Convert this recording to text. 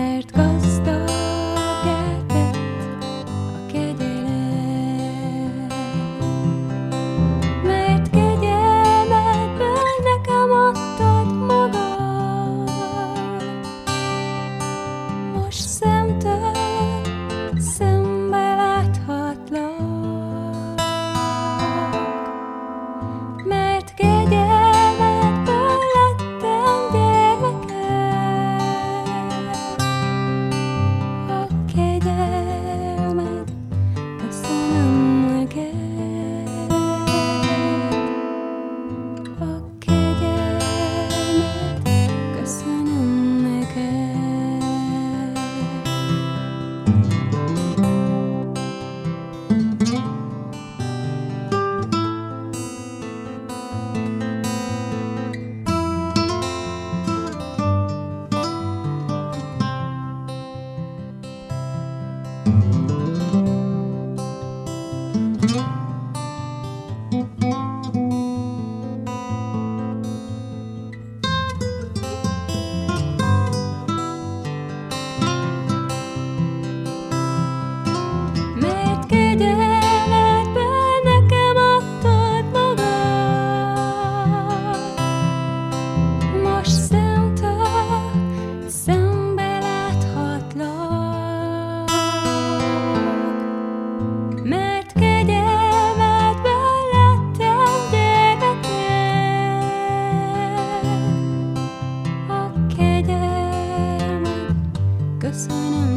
mert gazdag eltett a kegyelem, mert kegyelmedből nekem adtad magad. Most szemtől szembe láthatlak, mert kegyelmedből lettem gyermeked. A kegyelmed, köszönöm neked. A kegyelmed, köszönöm neked. Mert kegyelmedből nekem adtad magad. Most szemtől szembe láthatlak, mert kegyelmedből lettem gyermeked. A kegyelmed, köszönöm